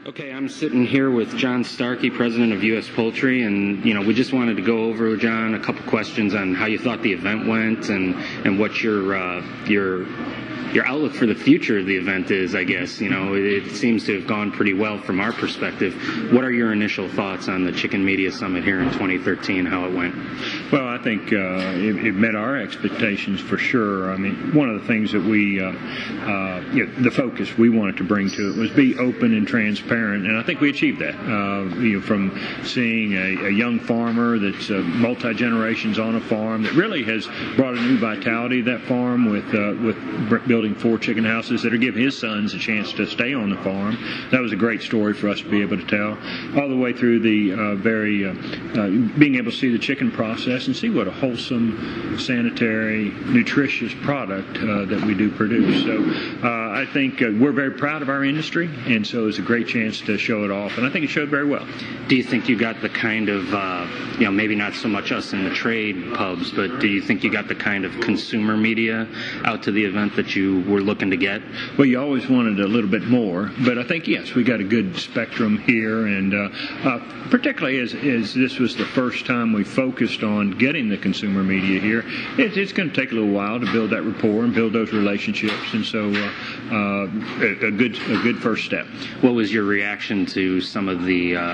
Okay, I'm sitting here with John Starkey, president of U.S. Poultry, and we just wanted to go over, John, a couple questions on how you thought the event went and what your outlook for the future of the event is. I guess it seems to have gone pretty well from our perspective. What are your initial thoughts on the Chicken Media Summit here in 2013? How it went? Well, I think it met our expectations for sure. I mean, one of the things that we, the focus we wanted to bring to it was be open and transparent, and I think we achieved that. From seeing a young farmer that's multi-generations on a farm that really has brought a new vitality to that farm with building 4 chicken houses that are giving his sons a chance to stay on the farm. That was a great story for us to be able to tell. All the way through the being able to see the chicken process and see what a wholesome, sanitary, nutritious product that we do produce. So I think we're very proud of our industry, and so it's a great chance to show it off, and I think it showed very well. Do you think you got the kind of, maybe not so much us in the trade pubs, but do you think you got the kind of consumer media out to the event that you were looking to get? Well, you always wanted a little bit more, but I think, yes, we got a good spectrum here, and particularly as this was the first time we focused on getting the consumer media here, it's going to take a little while to build that rapport and build those relationships, and so a good first step. What was your reaction to some of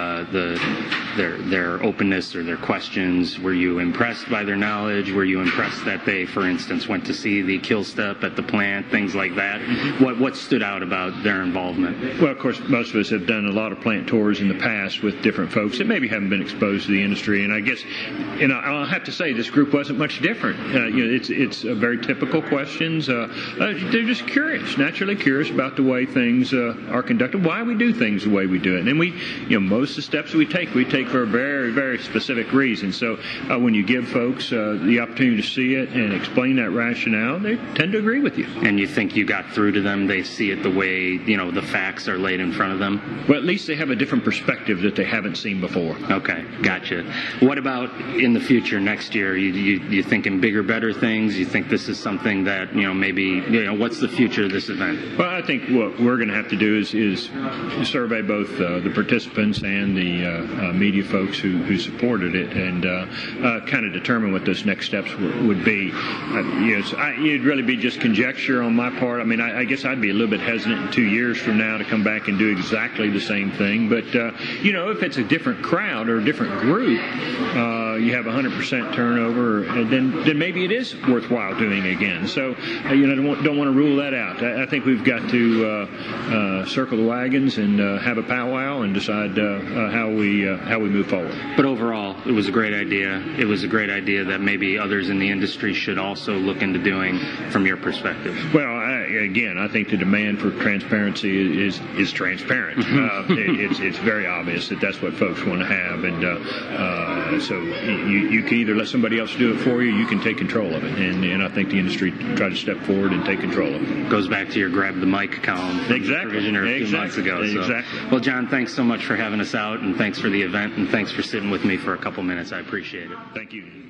their openness or their questions? Were you impressed by their knowledge? Were you impressed that they, for instance, went to see the kill step at the plant, things like that? What stood out about their involvement? Well, of course, most of us have done a lot of plant tours in the past with different folks that maybe haven't been exposed to the industry, and I guess, I'll have to say this group wasn't much different. It's very typical questions. They're just curious, naturally curious about the way things are conducted, why we do things the way we do it, and we, most of the steps we take for a very, very specific reason. So when you give folks the opportunity to see it and explain that rationale, they tend to agree with you. And you think you got through to them? They see it the way, the facts are laid in front of them? Well, at least they have a different perspective that they haven't seen before. Okay, gotcha. What about in the future, next year? You thinking bigger, better things? You think this is something that, maybe, what's the future of this event? Well, I think what we're going to have to do is survey both the participants and the media folks who supported it, and kind of determine what those next steps would be. It'd really be just conjecture on my part. I mean, I guess I'd be a little bit hesitant in 2 years from now to come back and do exactly the same thing. But, if it's a different crowd or a different group, you have 100% turnover, then maybe it is worthwhile doing again. So, don't want to rule that out. I think we've got to circle the wagons and have a powwow and decide how we move forward. But overall, it was a great idea. It was a great idea that maybe others in the industry should also look into doing from your perspective. Well, I think the demand for transparency is transparent. It's very obvious that that's what folks want to have, and so you can either let somebody else do it for you, you can take control of it, and I think the industry tried to step forward and take control of it. Goes back to your grab the mic column from Provisioner a few months ago. So. Exactly. Well, John, thanks so much for having us out, and thanks for the event, and thanks for sitting with me for a couple minutes. I appreciate it. Thank you.